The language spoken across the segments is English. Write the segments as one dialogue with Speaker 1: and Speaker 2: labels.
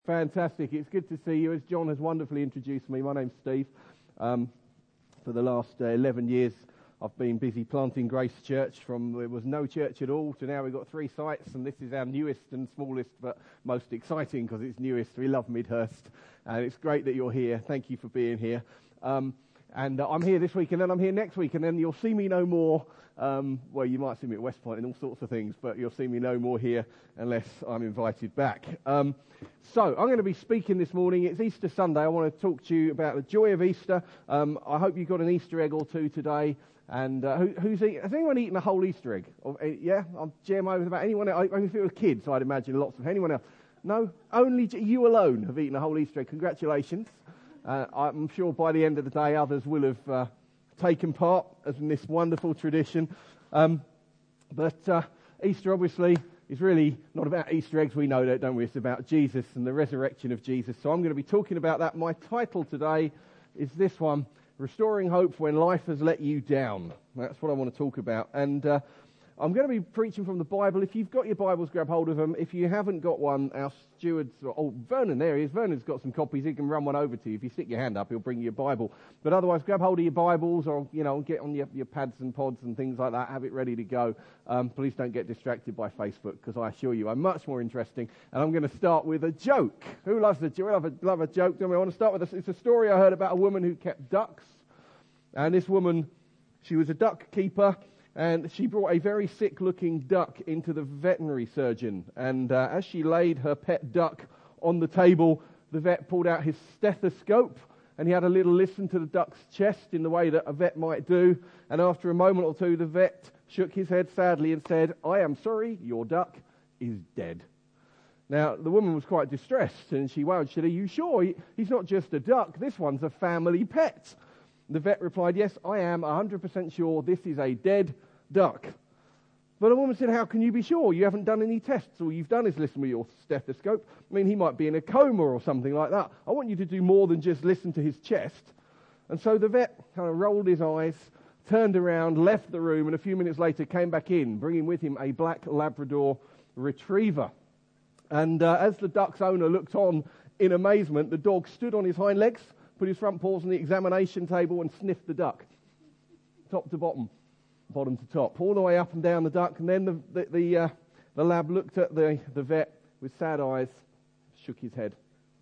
Speaker 1: Fantastic. It's good to see you. As John has wonderfully introduced me, my name's Steve. For the last 11 years, I've been busy planting Grace Church. From there was no church at all to now we've got 3 sites, and this is our newest and smallest but most exciting because it's newest. We love Midhurst, and it's great that you're here. Thank you for being here. And I'm here this week, and then I'm here next week, and then you'll see me no more. Well, you might see me at West Point and all sorts of things, but you'll see me no more here unless I'm invited back. So I'm going to be speaking this morning. It's Easter Sunday. I want to talk to you about the joy of Easter. I hope you got an Easter egg or two today. And has anyone eaten a whole Easter egg? Yeah, I'm GMO with about anyone else. If it was kids, I'd imagine lots of anyone else. No, only you alone have eaten a whole Easter egg. Congratulations. I'm sure by the end of the day, others will have taken part in this wonderful tradition. But Easter, obviously, is really not about Easter eggs. We know that, don't we? It's about Jesus and the resurrection of Jesus. So I'm going to be talking about that. My title today is this one, Restoring Hope When Life Has Let You Down. That's what I want to talk about. And I'm going to be preaching from the Bible. If you've got your Bibles, grab hold of them. If you haven't got one, our stewards, Vernon, there he is. Vernon's got some copies. He can run one over to you. If you stick your hand up, he'll bring you a Bible. But otherwise, grab hold of your Bibles or, get on your pads and pods and things like that. Have it ready to go. Please don't get distracted by Facebook, because I assure you I'm much more interesting. And I'm going to start with a joke. Who loves a joke? Love a joke. I want to start with it's a story I heard about a woman who kept ducks. And this woman, she was a duck keeper. And she brought a very sick-looking duck into the veterinary surgeon. And as she laid her pet duck on the table, the vet pulled out his stethoscope, and he had a little listen to the duck's chest in the way that a vet might do. And after a moment or two, the vet shook his head sadly and said, "I am sorry, your duck is dead." Now, the woman was quite distressed, and she wailed, "Are you sure? He's not just a duck. This one's a family pet." The vet replied, "Yes, I am 100% sure this is a dead duck." But the woman said, "How can you be sure? You haven't done any tests. All you've done is listen with your stethoscope. I mean, he might be in a coma or something like that. I want you to do more than just listen to his chest." And so the vet kind of rolled his eyes, turned around, left the room, and a few minutes later came back in, bringing with him a black Labrador retriever. And as the duck's owner looked on in amazement, the dog stood on his hind legs, put his front paws on the examination table and sniffed the duck, top to bottom to top, all the way up and down the duck. And then the lab looked at the vet with sad eyes, shook his head.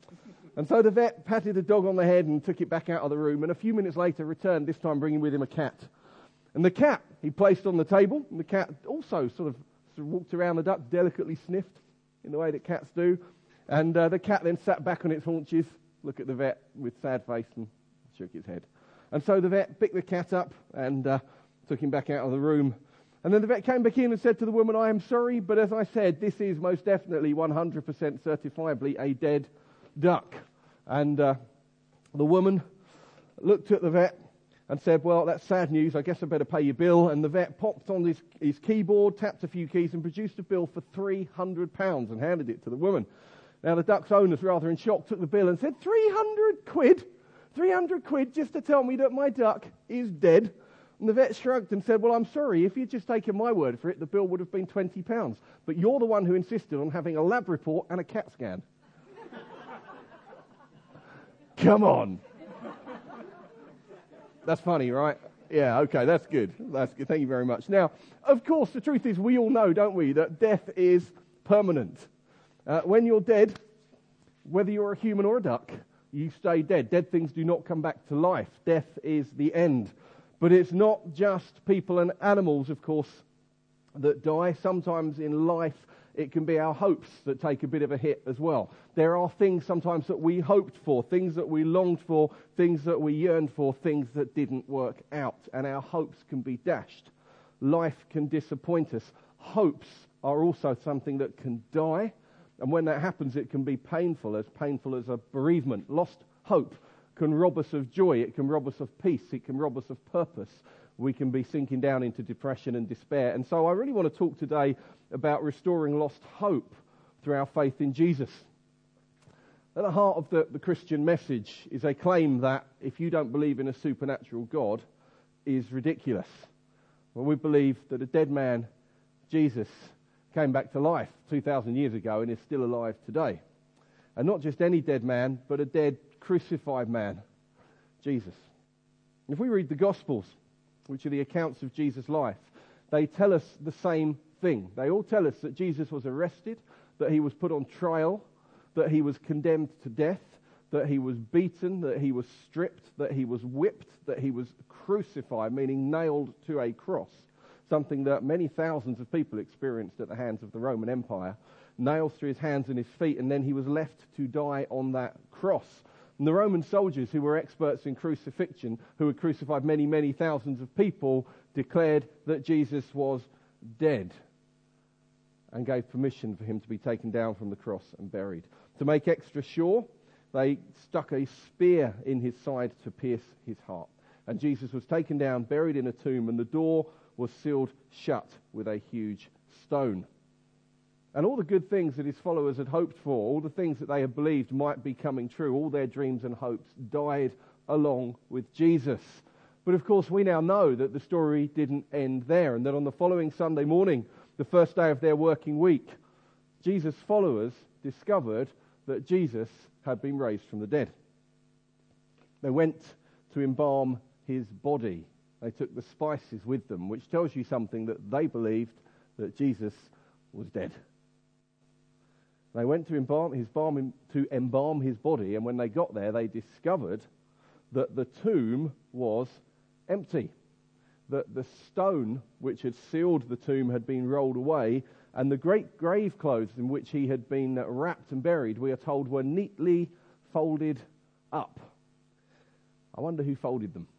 Speaker 1: And so the vet patted the dog on the head and took it back out of the room. And a few minutes later returned, this time bringing with him a cat. And the cat he placed on the table. And the cat also sort of walked around the duck, delicately sniffed in the way that cats do. And the cat then sat back on its haunches, looked at the vet with sad face and shook his head. And so the vet picked the cat up and took him back out of the room. And then the vet came back in and said to the woman, "I am sorry, but as I said, this is most definitely 100% certifiably a dead duck." And the woman looked at the vet and said, "Well, that's sad news. I guess I better pay your bill." And the vet popped on his keyboard, tapped a few keys and produced a bill for £300 and handed it to the woman. Now, the duck's owners, rather in shock, took the bill and said, 300 quid? 300 quid just to tell me that my duck is dead?" And the vet shrugged and said, "Well, I'm sorry. If you'd just taken my word for it, the bill would have been £20. But you're the one who insisted on having a lab report and a CAT scan." Come on. That's funny, right? Yeah, okay, that's good. That's good. Thank you very much. Now, of course, the truth is we all know, don't we, that death is permanent. When you're dead, whether you're a human or a duck, you stay dead. Dead things do not come back to life. Death is the end. But it's not just people and animals, of course, that die. Sometimes in life, it can be our hopes that take a bit of a hit as well. There are things sometimes that we hoped for, things that we longed for, things that we yearned for, things that didn't work out. And our hopes can be dashed. Life can disappoint us. Hopes are also something that can die. And when that happens, it can be painful as a bereavement. Lost hope can rob us of joy. It can rob us of peace. It can rob us of purpose. We can be sinking down into depression and despair. And so I really want to talk today about restoring lost hope through our faith in Jesus. At the heart of the Christian message is a claim that if you don't believe in a supernatural God, is ridiculous. When we believe that a dead man, Jesus, came back to life 2,000 years ago and is still alive today. And not just any dead man, but a dead, crucified man, Jesus. If we read the Gospels, which are the accounts of Jesus' life, they tell us the same thing. They all tell us that Jesus was arrested, that he was put on trial, that he was condemned to death, that he was beaten, that he was stripped, that he was whipped, that he was crucified, meaning nailed to a cross, something that many thousands of people experienced at the hands of the Roman Empire, nails through his hands and his feet, and then he was left to die on that cross. And the Roman soldiers, who were experts in crucifixion, who had crucified many, many thousands of people, declared that Jesus was dead and gave permission for him to be taken down from the cross and buried. To make extra sure, they stuck a spear in his side to pierce his heart. And Jesus was taken down, buried in a tomb, and the door was sealed shut with a huge stone. And all the good things that his followers had hoped for, all the things that they had believed might be coming true, all their dreams and hopes died along with Jesus. But of course, we now know that the story didn't end there, and that on the following Sunday morning, the first day of their working week, Jesus' followers discovered that Jesus had been raised from the dead. They went to embalm his body. They took the spices with them, which tells you something, that they believed that Jesus was dead. They went to embalm his body, and when they got there, they discovered that the tomb was empty, that the stone which had sealed the tomb had been rolled away, and the great grave clothes in which he had been wrapped and buried, we are told, were neatly folded up. I wonder who folded them.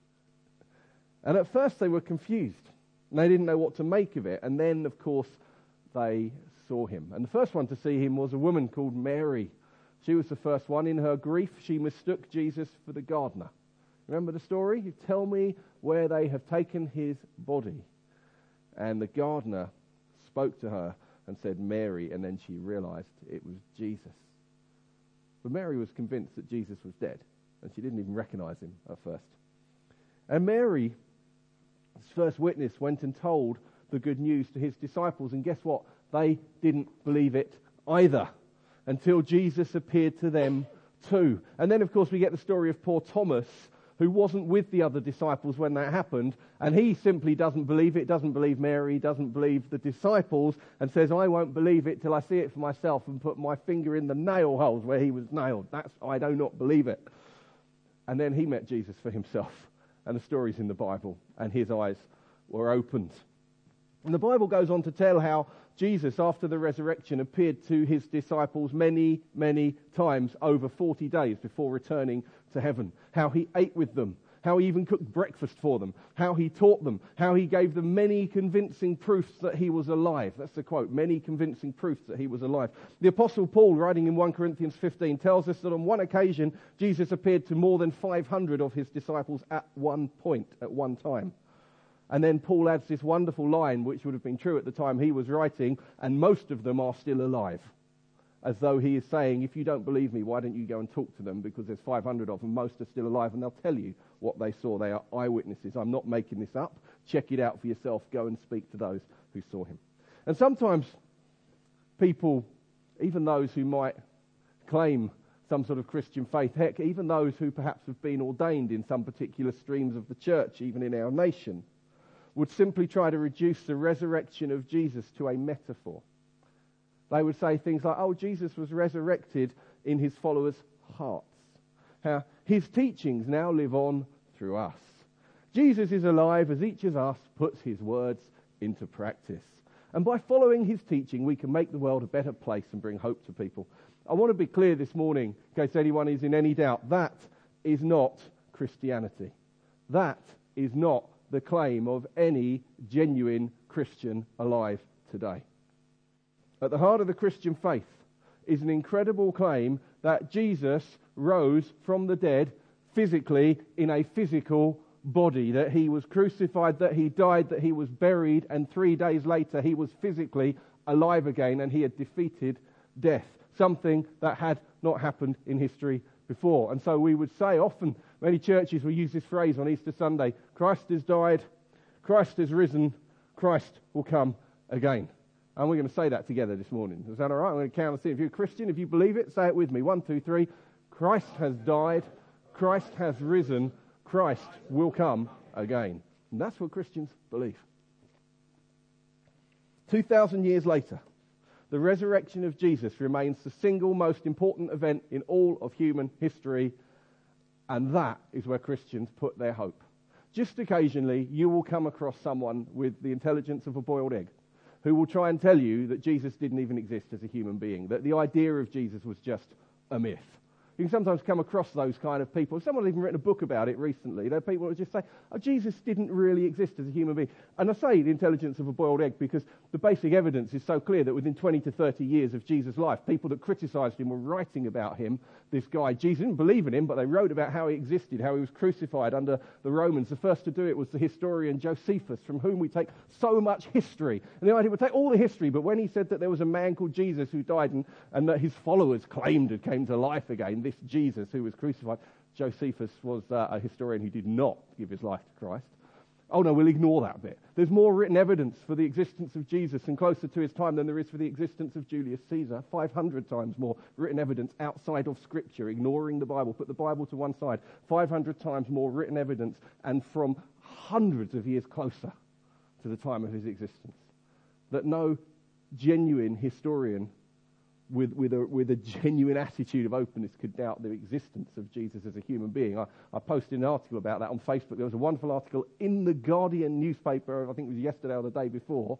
Speaker 1: And at first they were confused, and they didn't know what to make of it, and then, of course, they saw him. And the first one to see him was a woman called Mary. She was the first one. In her grief, she mistook Jesus for the gardener. Remember the story? You tell me where they have taken his body. And the gardener spoke to her and said, Mary, and then she realized it was Jesus. But Mary was convinced that Jesus was dead, and she didn't even recognize him at first. And Mary, his first witness, went and told the good news to his disciples, and guess what? They didn't believe it either until Jesus appeared to them too. And then, of course, we get the story of poor Thomas, who wasn't with the other disciples when that happened, and he simply doesn't believe it, doesn't believe Mary, doesn't believe the disciples, and says, I won't believe it till I see it for myself and put my finger in the nail holes where he was nailed. I do not believe it. And then he met Jesus for himself, and the story's in the Bible, and his eyes were opened. And the Bible goes on to tell how Jesus, after the resurrection, appeared to his disciples many, many times over 40 days before returning to heaven. How he ate with them, how he even cooked breakfast for them, how he taught them, how he gave them many convincing proofs that he was alive. That's the quote, many convincing proofs that he was alive. The Apostle Paul, writing in 1 Corinthians 15, tells us that on one occasion, Jesus appeared to more than 500 of his disciples at one point, at one time. And then Paul adds this wonderful line, which would have been true at the time he was writing, and most of them are still alive. As though he is saying, if you don't believe me, why don't you go and talk to them? Because there's 500 of them, most are still alive, and they'll tell you what they saw. They are eyewitnesses. I'm not making this up. Check it out for yourself. Go and speak to those who saw him. And sometimes people, even those who might claim some sort of Christian faith, heck, even those who perhaps have been ordained in some particular streams of the church, even in our nation, would simply try to reduce the resurrection of Jesus to a metaphor. They would say things like, oh, Jesus was resurrected in his followers' hearts. How his teachings now live on through us. Jesus is alive as each of us puts his words into practice. And by following his teaching, we can make the world a better place and bring hope to people. I want to be clear this morning, in case anyone is in any doubt, that is not Christianity. That is not the claim of any genuine Christian alive today. At the heart of the Christian faith is an incredible claim that Jesus rose from the dead physically in a physical body, that he was crucified, that he died, that he was buried, and 3 days later he was physically alive again and he had defeated death, something that had not happened in history before. And so we would say often, many churches will use this phrase on Easter Sunday, Christ has died, Christ has risen, Christ will come again. And we're going to say that together this morning. Is that all right? I'm going to count us in. If you're a Christian, if you believe it, say it with me. 1, 2, 3. Christ has died. Christ has risen. Christ will come again. And that's what Christians believe. 2,000 years later, the resurrection of Jesus remains the single most important event in all of human history. And that is where Christians put their hope. Just occasionally, you will come across someone with the intelligence of a boiled egg who will try and tell you that Jesus didn't even exist as a human being, that the idea of Jesus was just a myth. You can sometimes come across those kind of people. Someone's even written a book about it recently. There are people who just say, oh, Jesus didn't really exist as a human being. And I say the intelligence of a boiled egg because the basic evidence is so clear that within 20 to 30 years of Jesus' life, people that criticised him were writing about him, this guy. Jesus didn't believe in him, but they wrote about how he existed, how he was crucified under the Romans. The first to do it was the historian Josephus, from whom we take so much history. And the idea would take all the history, but when he said that there was a man called Jesus who died and that his followers claimed had came to life again, this Jesus who was crucified, Josephus was a historian who did not give his life to Christ. Oh no, we'll ignore that bit. There's more written evidence for the existence of Jesus and closer to his time than there is for the existence of Julius Caesar. 500 times more written evidence outside of Scripture, ignoring the Bible. Put the Bible to one side. 500 times more written evidence and from hundreds of years closer to the time of his existence. That no genuine historian with a genuine attitude of openness could doubt the existence of Jesus as a human being. I posted an article about that on Facebook. There was a wonderful article in the Guardian newspaper, I think it was yesterday or the day before,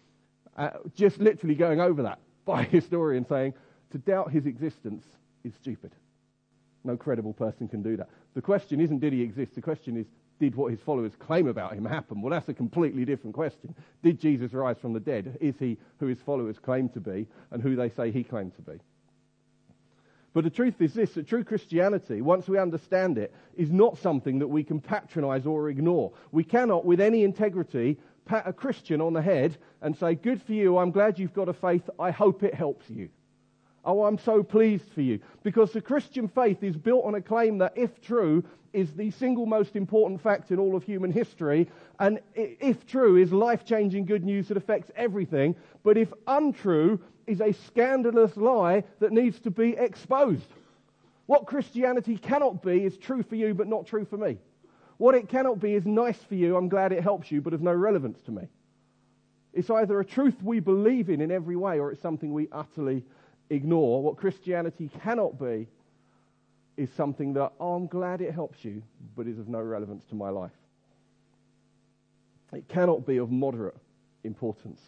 Speaker 1: just literally going over that by a historian saying, to doubt his existence is stupid. No credible person can do that. The question isn't did he exist, the question is did what his followers claim about him happen? Well, that's a completely different question. Did Jesus rise from the dead? Is he who his followers claim to be and who they say he claimed to be? But the truth is this, that true Christianity, once we understand it, is not something that we can patronize or ignore. We cannot, with any integrity, pat a Christian on the head and say, good for you, I'm glad you've got a faith, I hope it helps you. Oh, I'm so pleased for you. Because the Christian faith is built on a claim that, if true, is the single most important fact in all of human history, and if true, is life-changing good news that affects everything, but if untrue, is a scandalous lie that needs to be exposed. What Christianity cannot be is true for you, but not true for me. What it cannot be is nice for you, I'm glad it helps you, but of no relevance to me. It's either a truth we believe in every way, or it's something we utterly ignore. What Christianity cannot be is something that, oh, I'm glad it helps you, but is of no relevance to my life. It cannot be of moderate importance.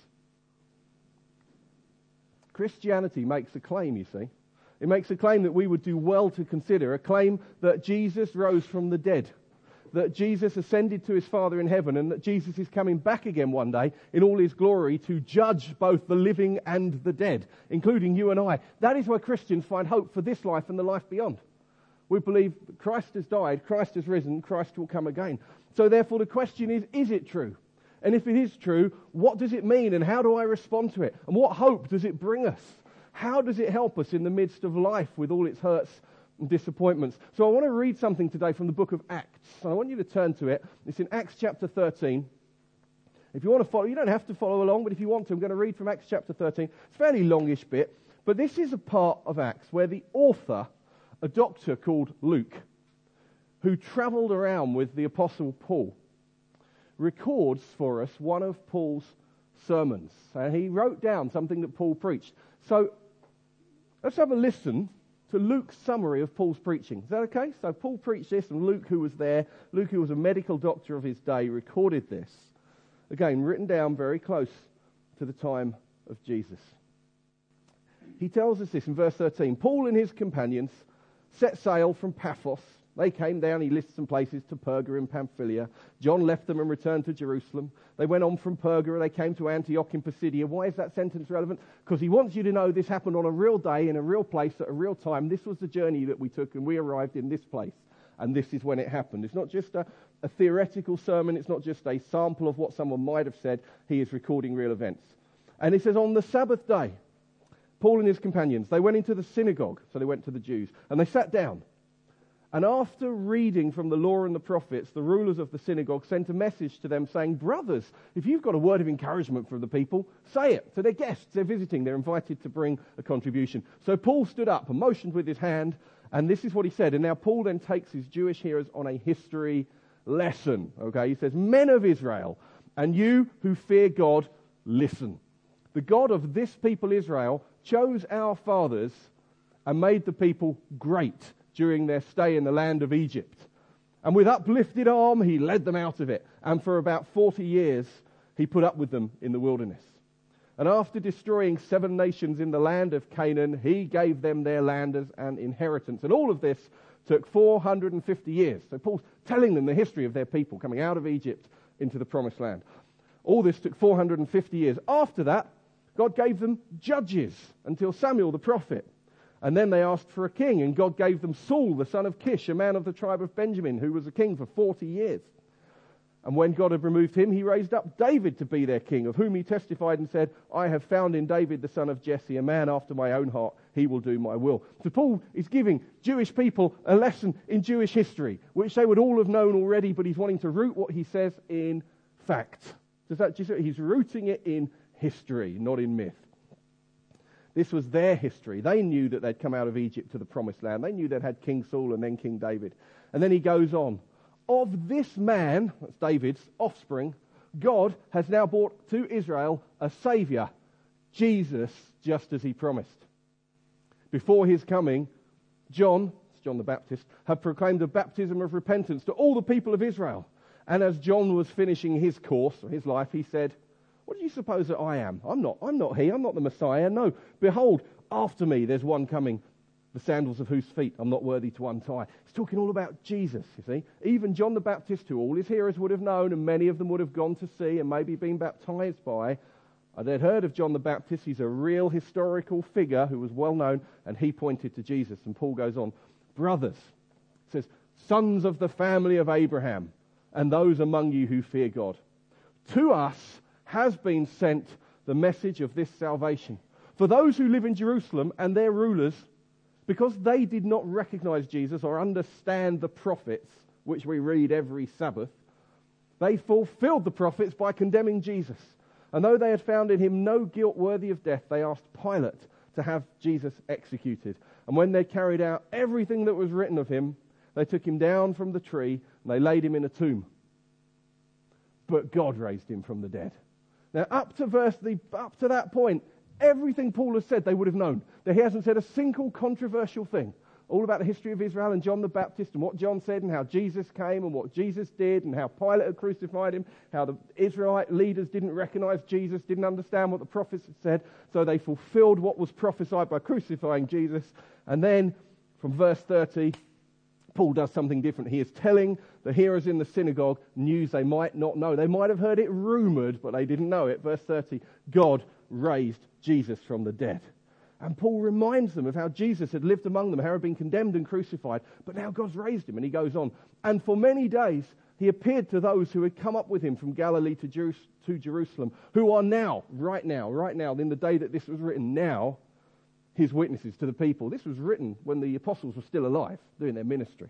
Speaker 1: Christianity makes a claim, you see. It makes a claim that we would do well to consider, a claim that Jesus rose from the dead, that Jesus ascended to his Father in heaven, and that Jesus is coming back again one day in all his glory to judge both the living and the dead, including you and I. That is where Christians find hope for this life and the life beyond. We believe that Christ has died, Christ has risen, Christ will come again. So therefore the question is it true? And if it is true, what does it mean and how do I respond to it? And what hope does it bring us? How does it help us in the midst of life with all its hurts and disappointments? So I want to read something today from the book of Acts. And I want you to turn to it. It's in Acts chapter 13. If you want to follow, you don't have to follow along, but if you want to, I'm going to read from Acts chapter 13. It's a fairly longish bit, but this is a part of Acts where the author, a doctor called Luke, who travelled around with the Apostle Paul, records for us one of Paul's sermons. And he wrote down something that Paul preached. So let's have a listen to Luke's summary of Paul's preaching. Is that okay? So Paul preached this, and Luke, who was there, Luke, who was a medical doctor of his day, recorded this. Again, written down very close to the time of Jesus. He tells us this in verse 13. Paul and his companions set sail from Paphos. They came down, he lists some places, to Perga in Pamphylia. John left them and returned to Jerusalem. They went on from Perga, they came to Antioch in Pisidia. Why is that sentence relevant? Because he wants you to know this happened on a real day, in a real place, at a real time. This was the journey that we took, and we arrived in this place. And this is when it happened. It's not just a theoretical sermon, it's not just a sample of what someone might have said. He is recording real events. And he says, on the Sabbath day, Paul and his companions, they went into the synagogue, so they went to the Jews, and they sat down. And after reading from the law and the prophets, the rulers of the synagogue sent a message to them saying, brothers, if you've got a word of encouragement for the people, say it. To their guests, they're visiting, they're invited to bring a contribution. So Paul stood up and motioned with his hand, and this is what he said. And now Paul then takes his Jewish hearers on a history lesson. Okay, he says, men of Israel, and you who fear God, listen. The God of this people Israel chose our fathers and made the people great during their stay in the land of Egypt. And with uplifted arm, he led them out of it. And for about 40 years, he put up with them in the wilderness. And after destroying 7 nations in the land of Canaan, he gave them their land as an inheritance. And all of this took 450 years. So Paul's telling them the history of their people coming out of Egypt into the promised land. All this took 450 years. After that, God gave them judges until Samuel the prophet. And then they asked for a king, and God gave them Saul, the son of Kish, a man of the tribe of Benjamin, who was a king for 40 years. And when God had removed him, he raised up David to be their king, of whom he testified and said, I have found in David the son of Jesse, a man after my own heart. He will do my will. So Paul is giving Jewish people a lesson in Jewish history, which they would all have known already, but he's wanting to root what he says in fact. He's rooting it in history, not in myth. This was their history. They knew that they'd come out of Egypt to the promised land. They knew they'd had King Saul and then King David. And then he goes on. Of this man, that's David's offspring, God has now brought to Israel a saviour, Jesus, just as he promised. Before his coming, John the Baptist, had proclaimed a baptism of repentance to all the people of Israel. And as John was finishing his course, or his life, he said, what do you suppose that I am? I'm not he. I'm not the Messiah. No. Behold, after me there's one coming, the sandals of whose feet I'm not worthy to untie. He's talking all about Jesus, you see. Even John the Baptist, who all his hearers would have known, and many of them would have gone to see and maybe been baptized by, they'd heard of John the Baptist. He's a real historical figure who was well known, and he pointed to Jesus. And Paul goes on, brothers, says, sons of the family of Abraham, and those among you who fear God. To us has been sent the message of this salvation. For those who live in Jerusalem and their rulers, because they did not recognize Jesus or understand the prophets, which we read every Sabbath, they fulfilled the prophets by condemning Jesus. And though they had found in him no guilt worthy of death, they asked Pilate to have Jesus executed. And when they carried out everything that was written of him, they took him down from the tree and they laid him in a tomb. But God raised him from the dead. Now, up to that point, everything Paul has said they would have known. That he hasn't said a single controversial thing. All about the history of Israel and John the Baptist and what John said and how Jesus came and what Jesus did and how Pilate had crucified him, how the Israelite leaders didn't recognize Jesus, didn't understand what the prophets had said, so they fulfilled what was prophesied by crucifying Jesus. And then, from verse 30, Paul does something different. He is telling the hearers in the synagogue news they might not know. They might have heard it rumoured, but they didn't know it. Verse 30, God raised Jesus from the dead. And Paul reminds them of how Jesus had lived among them, how he had been condemned and crucified, but now God's raised him. And he goes on. And for many days he appeared to those who had come up with him from Galilee to Jerusalem, who are now, right now, in the day that this was written, now his witnesses to the people. This was written when the apostles were still alive, doing their ministry.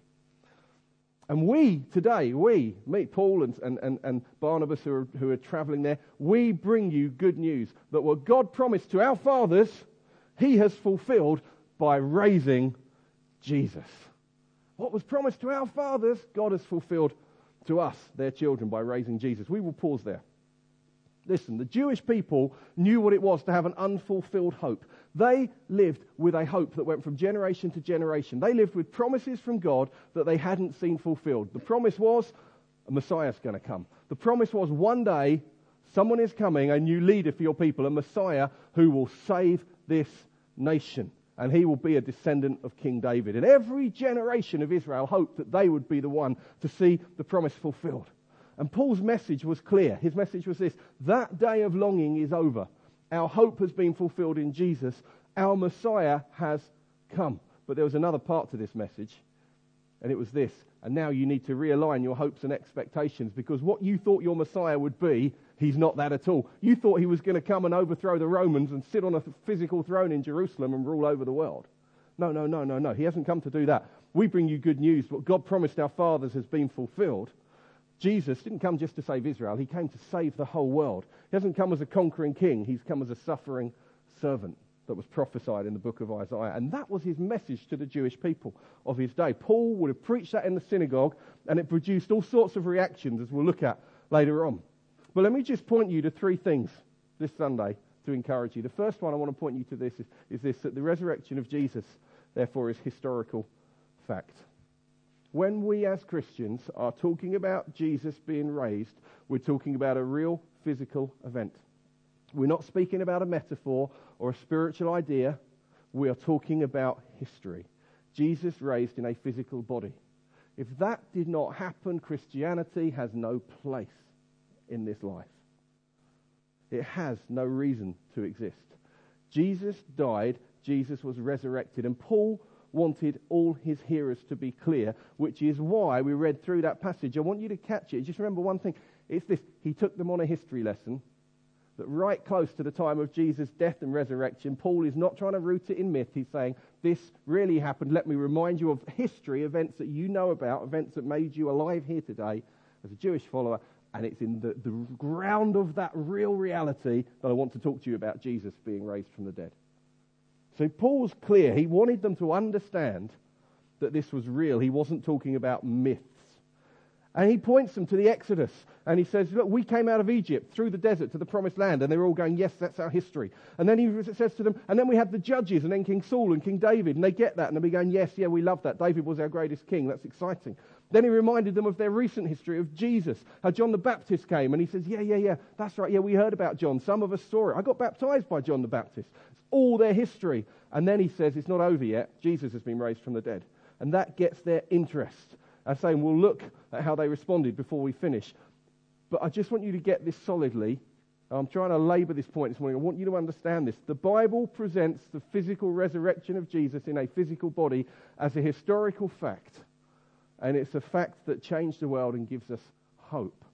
Speaker 1: And we today, me, Paul and Barnabas who are travelling there, we bring you good news that what God promised to our fathers, he has fulfilled by raising Jesus. What was promised to our fathers, God has fulfilled to us, their children, by raising Jesus. We will pause there. Listen, the Jewish people knew what it was to have an unfulfilled hope. They lived with a hope that went from generation to generation. They lived with promises from God that they hadn't seen fulfilled. The promise was a Messiah's going to come. The promise was one day someone is coming, a new leader for your people, a Messiah who will save this nation. And he will be a descendant of King David. And every generation of Israel hoped that they would be the one to see the promise fulfilled. And Paul's message was clear. His message was this: that day of longing is over. Our hope has been fulfilled in Jesus. Our Messiah has come. But there was another part to this message, and it was this: and now you need to realign your hopes and expectations, because what you thought your Messiah would be, he's not that at all. You thought he was going to come and overthrow the Romans and sit on a physical throne in Jerusalem and rule over the world. No. He hasn't come to do that. We bring you good news. What God promised our fathers has been fulfilled. Jesus didn't come just to save Israel. He came to save the whole world. He hasn't come as a conquering king. He's come as a suffering servant that was prophesied in the book of Isaiah. And that was his message to the Jewish people of his day. Paul would have preached that in the synagogue, and it produced all sorts of reactions, as we'll look at later on. But let me just point you to three things this Sunday to encourage you. The first one I want to point you to this is this, that the resurrection of Jesus, therefore, is historical fact. When we as Christians are talking about Jesus being raised, we're talking about a real physical event. We're not speaking about a metaphor or a spiritual idea. We are talking about history. Jesus raised in a physical body. If that did not happen, Christianity has no place in this life. It has no reason to exist. Jesus died, Jesus was resurrected, and Paul wanted all his hearers to be clear, which is why we read through that passage. I want you to catch it. Just remember one thing. It's this. He took them on a history lesson that right close to the time of Jesus' death and resurrection, Paul is not trying to root it in myth. He's saying, this really happened. Let me remind you of history, events that you know about, events that made you alive here today as a Jewish follower. And it's in the ground of that real reality that I want to talk to you about Jesus being raised from the dead. So Paul was clear. He wanted them to understand that this was real. He wasn't talking about myths. And he points them to the Exodus. And he says, look, we came out of Egypt through the desert to the promised land. And they're all going, yes, that's our history. And then he says to them, and then we had the judges and then King Saul and King David. And they get that. And they'll be going, yes, yeah, we love that. David was our greatest king. That's exciting. Then he reminded them of their recent history of Jesus, how John the Baptist came. And he says, yeah, that's right. Yeah, we heard about John. Some of us saw it. I got baptized by John the Baptist. It's all their history. And then he says, it's not over yet. Jesus has been raised from the dead. And that gets their interest. I'm saying we'll look at how they responded before we finish. But I just want you to get this solidly. I'm trying to labour this point this morning. I want you to understand this. The Bible presents the physical resurrection of Jesus in a physical body as a historical fact. And it's a fact that changed the world and gives us hope.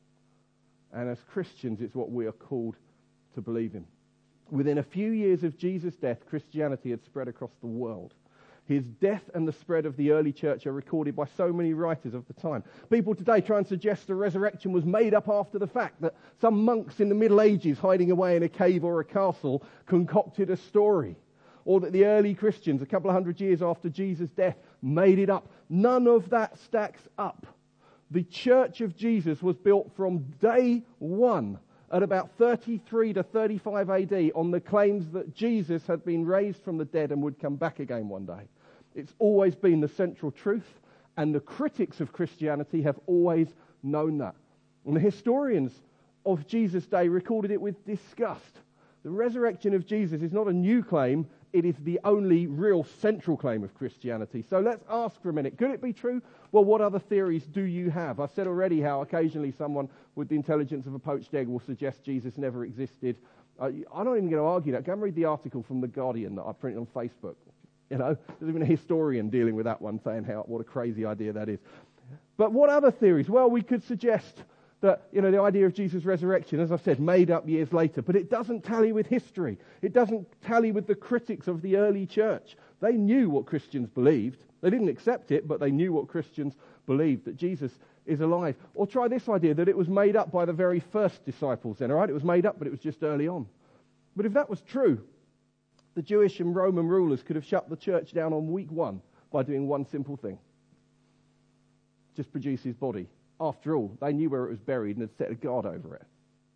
Speaker 1: And as Christians, it's what we are called to believe in. Within a few years of Jesus' death, Christianity had spread across the world. His death and the spread of the early church are recorded by so many writers of the time. People today try and suggest the resurrection was made up after the fact, that some monks in the Middle Ages hiding away in a cave or a castle concocted a story. Or that the early Christians, a couple of hundred years after Jesus' death, made it up. None of that stacks up. The church of Jesus was built from day one at about 33 to 35 AD on the claims that Jesus had been raised from the dead and would come back again one day. It's always been the central truth, and the critics of Christianity have always known that. And the historians of Jesus' day recorded it with disgust. The resurrection of Jesus is not a new claim, it is the only real central claim of Christianity. So let's ask for a minute, could it be true? Well, what other theories do you have? I've said already how occasionally someone with the intelligence of a poached egg will suggest Jesus never existed. I'm not even going to argue that. Go and read the article from The Guardian that I printed on Facebook. You know, there's even a historian dealing with that one, saying what a crazy idea that is. But what other theories? Well, we could suggest that, the idea of Jesus' resurrection, as I've said, made up years later, but it doesn't tally with history. It doesn't tally with the critics of the early church. They knew what Christians believed. They didn't accept it, but they knew what Christians believed, that Jesus is alive. Or try this idea, that it was made up by the very first disciples then, all right? It was made up, but it was just early on. But if that was true, the Jewish and Roman rulers could have shut the church down on week one by doing one simple thing. Just produce his body. After all, they knew where it was buried and had set a guard over it.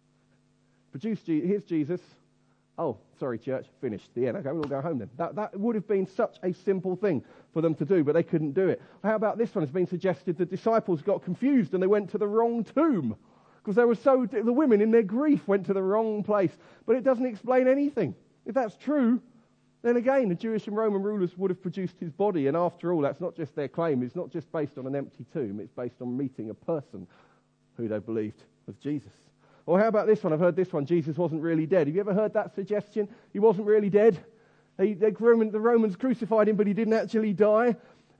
Speaker 1: Here's Jesus. Oh, sorry, church, finished. The end. Okay, we'll go home then. That would have been such a simple thing for them to do, but they couldn't do it. How about this one? It's been suggested the disciples got confused and they went to the wrong tomb because the women in their grief went to the wrong place. But it doesn't explain anything. If that's true, then again, the Jewish and Roman rulers would have produced his body. And after all, that's not just their claim. It's not just based on an empty tomb. It's based on meeting a person who they believed was Jesus. Or how about this one? I've heard this one. Jesus wasn't really dead. Have you ever heard that suggestion? He wasn't really dead. The Romans crucified him, but he didn't actually die.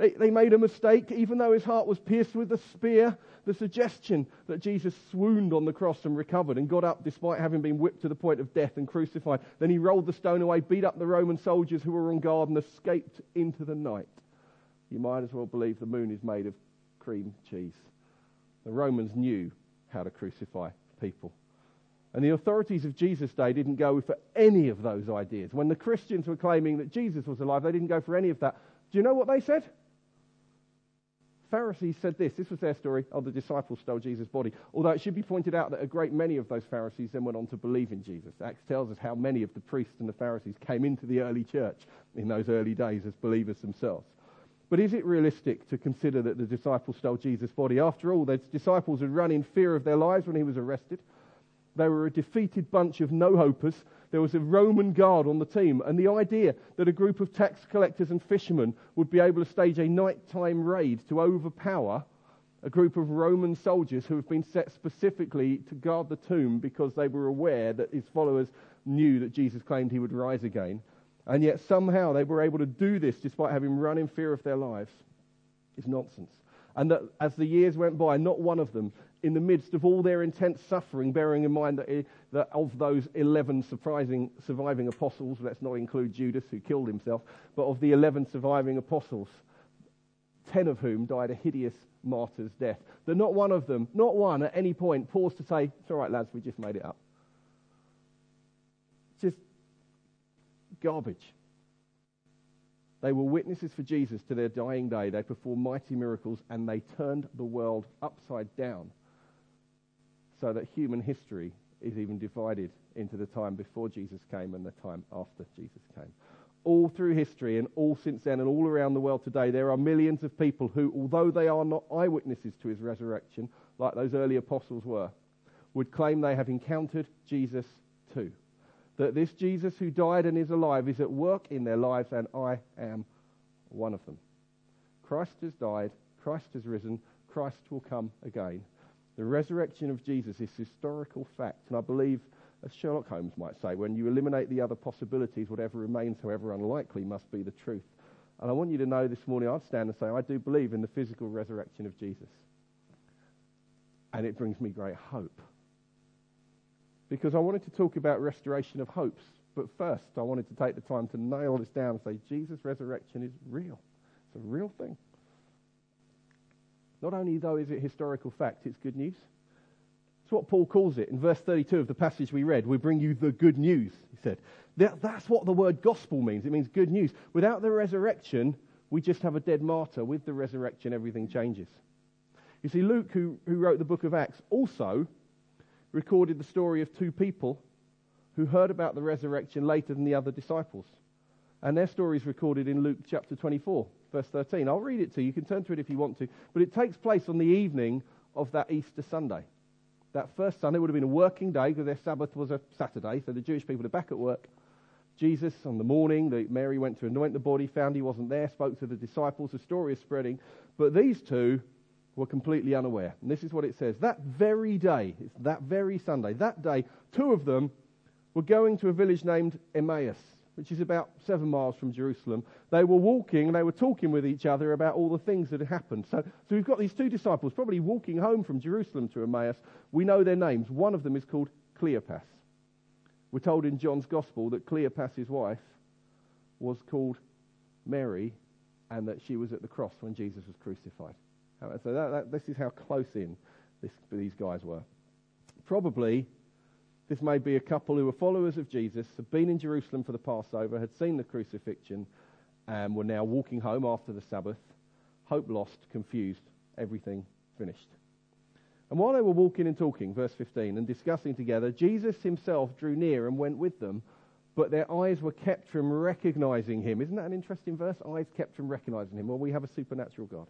Speaker 1: They made a mistake, even though his heart was pierced with a spear. The suggestion that Jesus swooned on the cross and recovered and got up despite having been whipped to the point of death and crucified. Then he rolled the stone away, beat up the Roman soldiers who were on guard and escaped into the night. You might as well believe the moon is made of cream cheese. The Romans knew how to crucify people. And the authorities of Jesus' day didn't go for any of those ideas. When the Christians were claiming that Jesus was alive, they didn't go for any of that. Do you know what they said? Pharisees said this. This was their story. Oh, the disciples stole Jesus' body. Although it should be pointed out that a great many of those Pharisees then went on to believe in Jesus. Acts tells us how many of the priests and the Pharisees came into the early church in those early days as believers themselves. But is it realistic to consider that the disciples stole Jesus' body? After all, the disciples had run in fear of their lives when he was arrested. They were a defeated bunch of no-hopers. There was a Roman guard on the team, and the idea that a group of tax collectors and fishermen would be able to stage a nighttime raid to overpower a group of Roman soldiers who have been set specifically to guard the tomb because they were aware that his followers knew that Jesus claimed he would rise again, and yet somehow they were able to do this despite having run in fear of their lives, is nonsense. And that as the years went by, not one of them, in the midst of all their intense suffering, bearing in mind that of those 11 surviving apostles, let's not include Judas who killed himself, but of the 11 surviving apostles, 10 of whom died a hideous martyr's death, that not one of them, not one at any point, paused to say, it's all right lads, we just made it up. Just garbage. They were witnesses for Jesus to their dying day. They performed mighty miracles and they turned the world upside down so that human history is even divided into the time before Jesus came and the time after Jesus came. All through history and all since then and all around the world today, there are millions of people who, although they are not eyewitnesses to his resurrection, like those early apostles were, would claim they have encountered Jesus too. That this Jesus who died and is alive is at work in their lives, and I am one of them. Christ has died, Christ has risen, Christ will come again. The resurrection of Jesus is historical fact, and I believe, as Sherlock Holmes might say, when you eliminate the other possibilities, whatever remains, however unlikely, must be the truth. And I want you to know this morning, I'd stand and say, I do believe in the physical resurrection of Jesus. And it brings me great hope. Because I wanted to talk about restoration of hopes, but first I wanted to take the time to nail this down and say, Jesus' resurrection is real. It's a real thing. Not only, though, is it historical fact, it's good news. It's what Paul calls it in verse 32 of the passage we read. We bring you the good news, he said. That's what the word gospel means. It means good news. Without the resurrection, we just have a dead martyr. With the resurrection, everything changes. You see, Luke, who wrote the book of Acts, also recorded the story of two people who heard about the resurrection later than the other disciples. And their story is recorded in Luke chapter 24, verse 13. I'll read it to you. You can turn to it if you want to. But it takes place on the evening of that Easter Sunday. That first Sunday would have been a working day because their Sabbath was a Saturday, so the Jewish people are back at work. Jesus, on the morning that Mary went to anoint the body, found he wasn't there, spoke to the disciples. The story is spreading. But these two were completely unaware. And this is what it says. That very day, it's that very Sunday, that day, two of them were going to a village named Emmaus, which is about 7 miles from Jerusalem. They were walking and they were talking with each other about all the things that had happened. So we've got these two disciples probably walking home from Jerusalem to Emmaus. We know their names. One of them is called Cleopas. We're told in John's Gospel that Cleopas' wife was called Mary and that she was at the cross when Jesus was crucified. So this is how close in these guys were. Probably this may be a couple who were followers of Jesus, had been in Jerusalem for the Passover, had seen the crucifixion, and were now walking home after the Sabbath, hope lost, confused, everything finished. And while they were walking and talking, verse 15, and discussing together, Jesus himself drew near and went with them, but their eyes were kept from recognizing him. Isn't that an interesting verse? Eyes kept from recognizing him. Well, we have a supernatural God.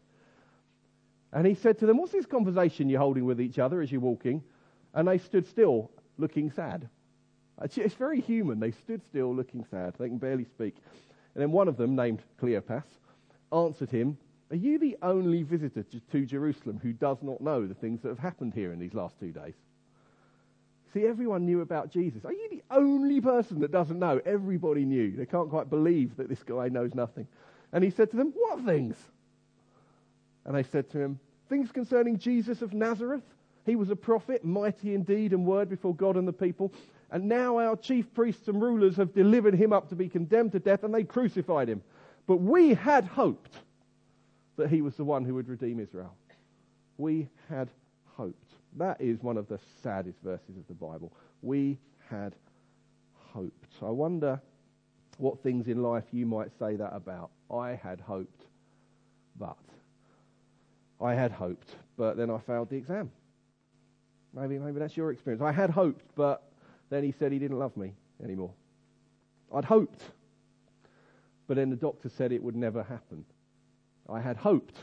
Speaker 1: And he said to them, what's this conversation you're holding with each other as you're walking? And they stood still, looking sad. It's very human. They stood still, looking sad. They can barely speak. And then one of them, named Cleopas, answered him, are you the only visitor to Jerusalem who does not know the things that have happened here in these last 2 days? See, everyone knew about Jesus. Are you the only person that doesn't know? Everybody knew. They can't quite believe that this guy knows nothing. And he said to them, what things? And they said to him, "Things concerning Jesus of Nazareth. He was a prophet, mighty in deed and word before God and the people. And now our chief priests and rulers have delivered him up to be condemned to death, and they crucified him. But we had hoped that he was the one who would redeem Israel." We had hoped. That is one of the saddest verses of the Bible. We had hoped. I wonder what things in life you might say that about. I had hoped, but. I had hoped, but then I failed the exam. Maybe that's your experience. I had hoped, but then he said he didn't love me anymore. I'd hoped, but then the doctor said it would never happen. I had hoped,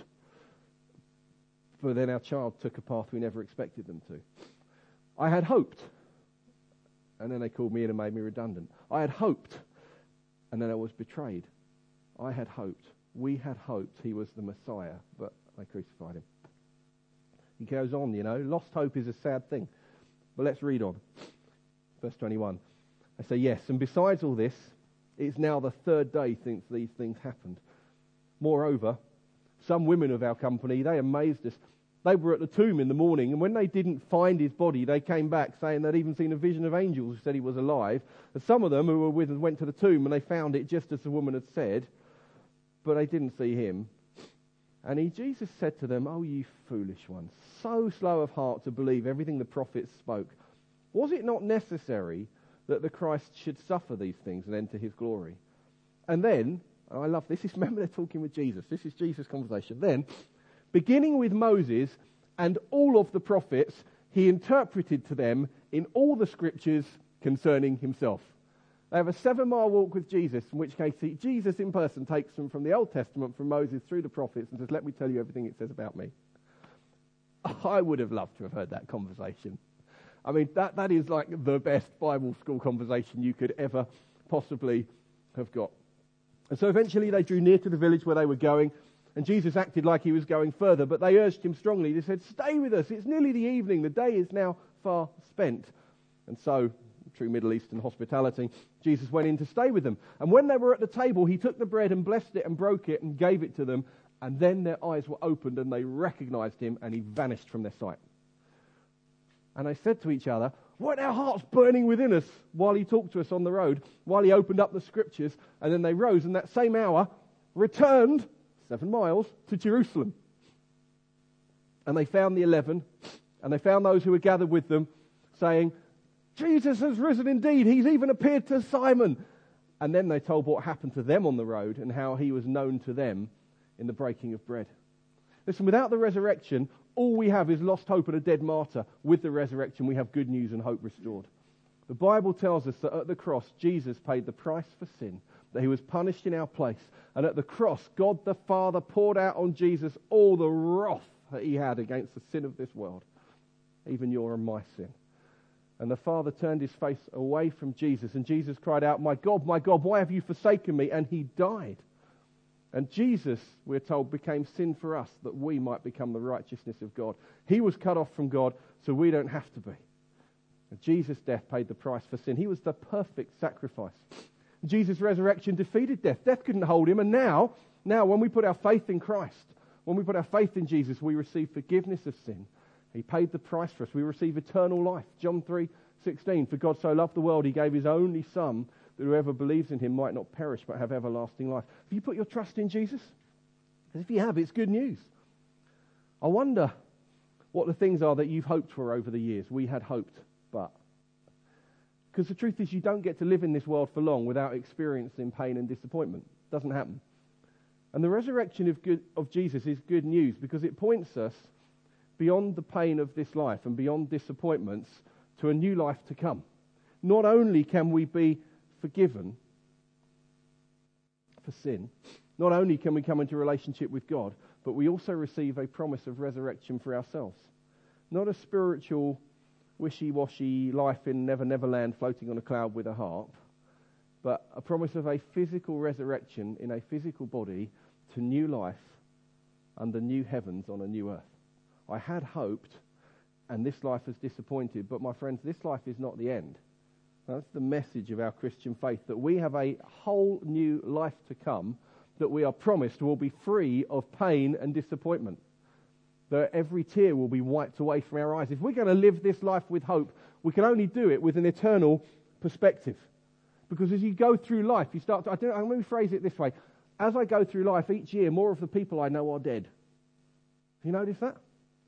Speaker 1: but then our child took a path we never expected them to. I had hoped, and then they called me in and made me redundant. I had hoped, and then I was betrayed. I had hoped. We had hoped he was the Messiah, but they crucified him. He goes on, lost hope is a sad thing. But let's read on. Verse 21. I say, yes, and besides all this, it's now the third day since these things happened. Moreover, some women of our company, they amazed us. They were at the tomb in the morning, and when they didn't find his body, they came back saying they'd even seen a vision of angels who said he was alive. And some of them who were with us went to the tomb, and they found it just as the woman had said, but they didn't see him. And Jesus said to them, "Oh, you foolish ones, so slow of heart to believe everything the prophets spoke. Was it not necessary that the Christ should suffer these things and enter his glory?" And then, and I love this, remember they're talking with Jesus. This is Jesus' conversation. Then, beginning with Moses and all of the prophets, he interpreted to them in all the scriptures concerning himself. They have a 7-mile walk with Jesus, in which case Jesus in person takes them from the Old Testament, from Moses through the prophets, and says, "Let me tell you everything it says about me." I would have loved to have heard that conversation. I mean, that is like the best Bible school conversation you could ever possibly have got. And so eventually they drew near to the village where they were going, and Jesus acted like he was going further, but they urged him strongly. They said, "Stay with us. It's nearly the evening. The day is now far spent." And so, true Middle Eastern hospitality, Jesus went in to stay with them. And when they were at the table, he took the bread and blessed it and broke it and gave it to them. And then their eyes were opened and they recognized him, and he vanished from their sight. And they said to each other, "Weren't our hearts burning within us while he talked to us on the road, while he opened up the scriptures?" And then they rose and that same hour returned 7 miles to Jerusalem. And they found the 11, and they found those who were gathered with them, saying, "Jesus has risen indeed. He's even appeared to Simon." And then they told what happened to them on the road and how he was known to them in the breaking of bread. Listen, without the resurrection, all we have is lost hope and a dead martyr. With the resurrection, we have good news and hope restored. The Bible tells us that at the cross, Jesus paid the price for sin, that he was punished in our place. And at the cross, God the Father poured out on Jesus all the wrath that he had against the sin of this world, even your and my sin. And the Father turned his face away from Jesus, and Jesus cried out, my God, why have you forsaken me?" And he died. And Jesus, we're told, became sin for us, that we might become the righteousness of God. He was cut off from God, so we don't have to be. And Jesus' death paid the price for sin. He was the perfect sacrifice. Jesus' resurrection defeated death. Death couldn't hold him. And now, when we put our faith in Christ, when we put our faith in Jesus, we receive forgiveness of sin. He paid the price for us. We receive eternal life. John 3:16, "For God so loved the world, he gave his only Son, that whoever believes in him might not perish, but have everlasting life." Have you put your trust in Jesus? Because if you have, it's good news. I wonder what the things are that you've hoped for over the years. We had hoped, but. Because the truth is, you don't get to live in this world for long without experiencing pain and disappointment. It doesn't happen. And the resurrection of Jesus is good news because it points us beyond the pain of this life and beyond disappointments to a new life to come. Not only can we be forgiven for sin, not only can we come into relationship with God, but we also receive a promise of resurrection for ourselves. Not a spiritual, wishy-washy life in Never Neverland floating on a cloud with a harp, but a promise of a physical resurrection in a physical body to new life under new heavens on a new earth. I had hoped, and this life has disappointed, but my friends, this life is not the end. That's the message of our Christian faith, that we have a whole new life to come that we are promised will be free of pain and disappointment. That every tear will be wiped away from our eyes. If we're going to live this life with hope, we can only do it with an eternal perspective. Because as you go through life, you start to, let me phrase it this way. As I go through life each year, more of the people I know are dead. Have you noticed that?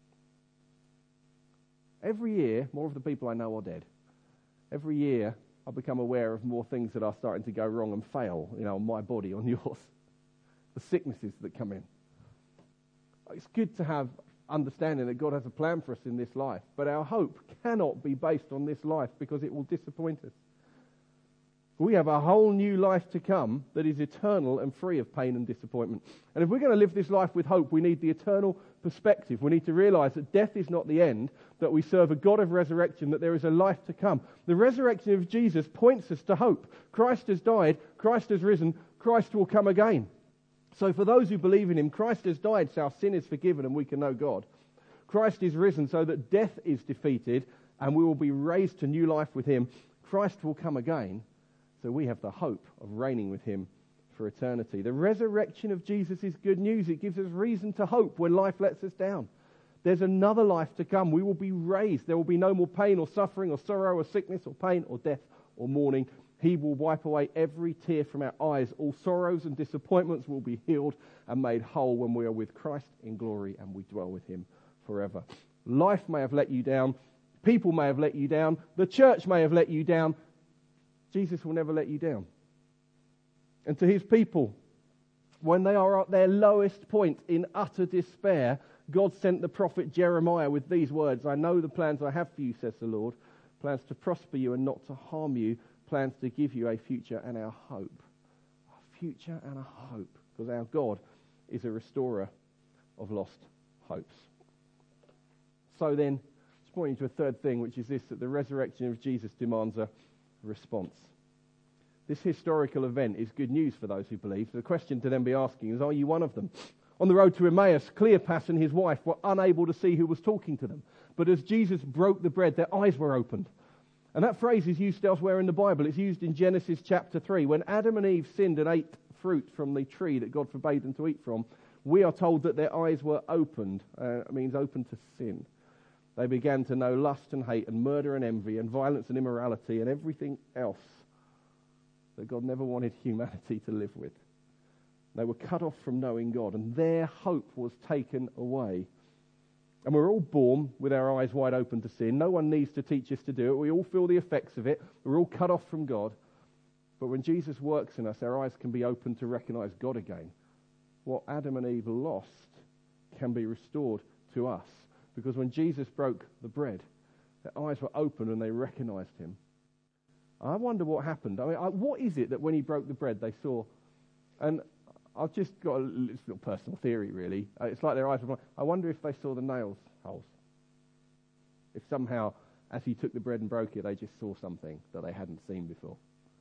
Speaker 1: Every year, more of the people I know are dead. Every year, I become aware of more things that are starting to go wrong and fail, on my body, on yours. The sicknesses that come in. It's good to have understanding that God has a plan for us in this life, but our hope cannot be based on this life because it will disappoint us. We have a whole new life to come that is eternal and free of pain and disappointment. And if we're going to live this life with hope, we need the eternal perspective. We need to realize that death is not the end, that we serve a God of resurrection, that there is a life to come. The resurrection of Jesus points us to hope. Christ has died, Christ has risen, Christ will come again. So for those who believe in him, Christ has died so our sin is forgiven and we can know God. Christ is risen so that death is defeated and we will be raised to new life with him. Christ will come again. So we have the hope of reigning with him for eternity. The resurrection of Jesus is good news. It gives us reason to hope when life lets us down. There's another life to come. We will be raised. There will be no more pain or suffering or sorrow or sickness or pain or death or mourning. He will wipe away every tear from our eyes. All sorrows and disappointments will be healed and made whole when we are with Christ in glory and we dwell with him forever. Life may have let you down. People may have let you down. The church may have let you down. Jesus will never let you down. And to his people, when they are at their lowest point in utter despair, God sent the prophet Jeremiah with these words, I know the plans I have for you, says the Lord, plans to prosper you and not to harm you, plans to give you a future and a hope. A future and a hope, because our God is a restorer of lost hopes. So then, it's pointing to a third thing, which is this, that the resurrection of Jesus demands a response. This historical event is good news for those who believe. So the question to them be asking is, are you one of them? On the road to Emmaus, Cleopas and his wife were unable to see who was talking to them. But as Jesus broke the bread, their eyes were opened. And that phrase is used elsewhere in the Bible. It's used in Genesis chapter 3. When Adam and Eve sinned and ate fruit from the tree that God forbade them to eat from, we are told that their eyes were opened. It means open to sin. They began to know lust and hate and murder and envy and violence and immorality and everything else that God never wanted humanity to live with. They were cut off from knowing God, and their hope was taken away. And we're all born with our eyes wide open to sin. No one needs to teach us to do it. We all feel the effects of it. We're all cut off from God. But when Jesus works in us, our eyes can be open to recognize God again. What Adam and Eve lost can be restored to us. Because when Jesus broke the bread, their eyes were open and they recognized him. I wonder what happened. What is it that when he broke the bread they saw? And I've just got a little personal theory, really. It's like their eyes were... I wonder if they saw the nail holes. If somehow, as he took the bread and broke it, they just saw something that they hadn't seen before.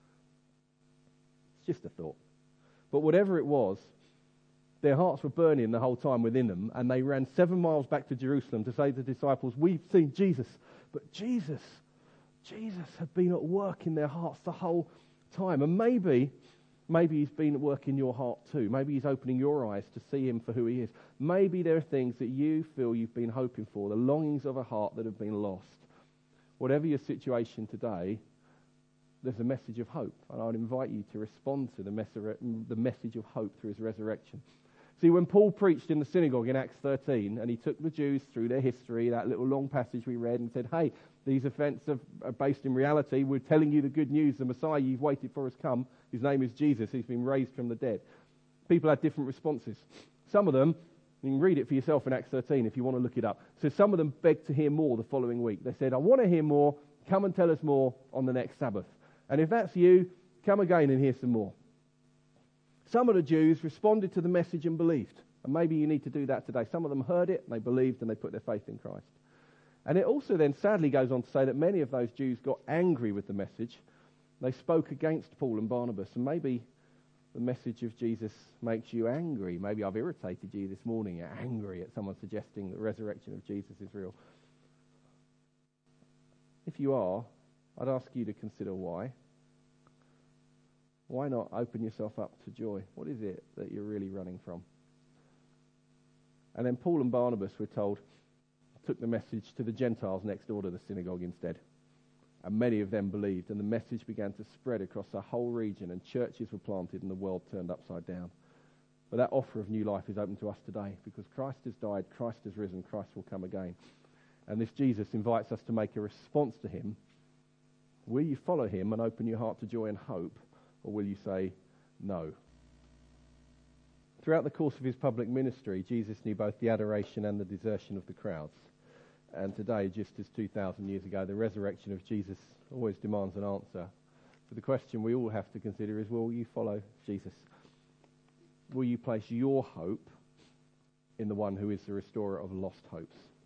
Speaker 1: It's just a thought. But whatever it was, their hearts were burning the whole time within them, and they ran 7 miles back to Jerusalem to say to the disciples, we've seen Jesus. But Jesus had been at work in their hearts the whole time. And maybe he's been at work in your heart too. Maybe he's opening your eyes to see him for who he is. Maybe there are things that you feel you've been hoping for, the longings of a heart that have been lost. Whatever your situation today, there's a message of hope. And I would invite you to respond to the message of hope through his resurrection. See, when Paul preached in the synagogue in Acts 13, and he took the Jews through their history, that little long passage we read, and said, hey, these events are based in reality. We're telling you the good news. The Messiah you've waited for has come. His name is Jesus. He's been raised from the dead. People had different responses. Some of them, you can read it for yourself in Acts 13 if you want to look it up. So some of them begged to hear more the following week. They said, I want to hear more. Come and tell us more on the next Sabbath. And if that's you, come again and hear some more. Some of the Jews responded to the message and believed. And maybe you need to do that today. Some of them heard it, and they believed, and they put their faith in Christ. And it also then sadly goes on to say that many of those Jews got angry with the message. They spoke against Paul and Barnabas. And maybe the message of Jesus makes you angry. Maybe I've irritated you this morning. You're angry at someone suggesting that the resurrection of Jesus is real. If you are, I'd ask you to consider why. Why not open yourself up to joy? What is it that you're really running from? And then Paul and Barnabas, we're told, took the message to the Gentiles next door to the synagogue instead. And many of them believed, and the message began to spread across the whole region, and churches were planted, and the world turned upside down. But that offer of new life is open to us today, because Christ has died, Christ has risen, Christ will come again. And this Jesus invites us to make a response to him. Will you follow him and open your heart to joy and hope, or will you say no? Throughout the course of his public ministry, Jesus knew both the adoration and the desertion of the crowds. And today, just as 2,000 years ago, the resurrection of Jesus always demands an answer. But the question we all have to consider is, will you follow Jesus? Will you place your hope in the one who is the restorer of lost hopes?